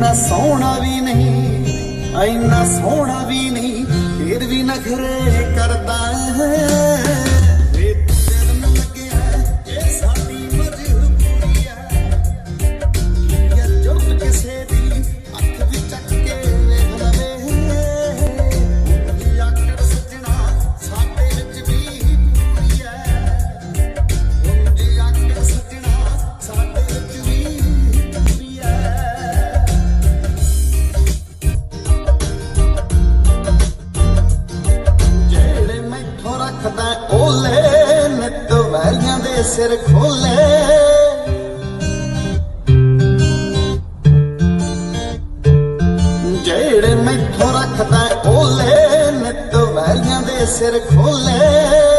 ਇੰਨਾ ਸੋਹਣਾ ਵੀ ਨਹੀਂ, ਇੰਨਾ ਸੋਹਣਾ ਵੀ ਨਹੀਂ, ਫਿਰ ਵੀ ਨਖਰੇ ਕਰਦਾ ਹੈ। ਵੇ ਤੇਰੇ ਨਾਲ ਲੱਗਿਆ ਇਹ ਸਾਡੀ ਮਜਬੂਰੀ ਹੈ, ਕੀ ਜੁਰਮ ਕਿਸੇ ਦੀ ਅੱਖ ਵੀ ਚੱਕ ਕੇ ਵੇਖ ਲਵੇ। ਆਕੜ ਸੱਜਣਾ ਸਾਡੇ ਵਿੱਚ ਵੀ ਪੂਰੀ ਹੈ, ਉਂਝ ਆਕੜ ਸੱਜਣਾ ਸਾਡੇ ਵਿੱਚ ਵੀ ਪੂਰੀ ਹੈ। ਜਿਹੜੇ ਮੈਥੋਂ ਰੱਖਦਾ ਓਲੇ ਨਿੱਤ ਵੈਰੀਆਂ ਦੇ ਸਿਰ ਖੋਲੇ, ਜਿਹੜੇ ਮੈਥੋਂ ਰੱਖਦਾ ਓਲੇ ਨਿੱਤ ਵੈਰੀਆਂ ਦੇ ਸਿਰ ਖੋਲੇ।